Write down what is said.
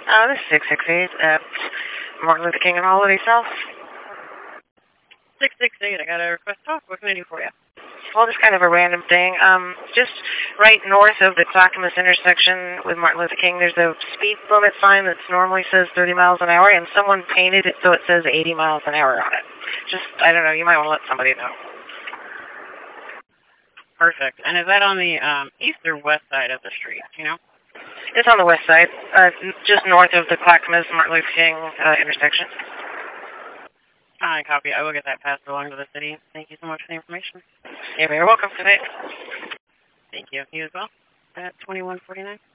This is 668 at Martin Luther King and Holiday South. 668, I got a request talk. What can I do for you? Well, just kind of a random thing. Just right north of the Clackamas intersection with Martin Luther King, there's a speed limit sign that normally says 30 miles an hour, and someone painted it so it says 80 miles an hour on it. Just, I don't know, you might want to let somebody know. Perfect. And is that on the east or west side of the street, you know? It's on the west side, just north of the Clackamas Martin Luther King intersection. I copy. I will get that passed along to the city. Thank you so much for the information. You're very welcome tonight. Thank you. You as well. At 2149.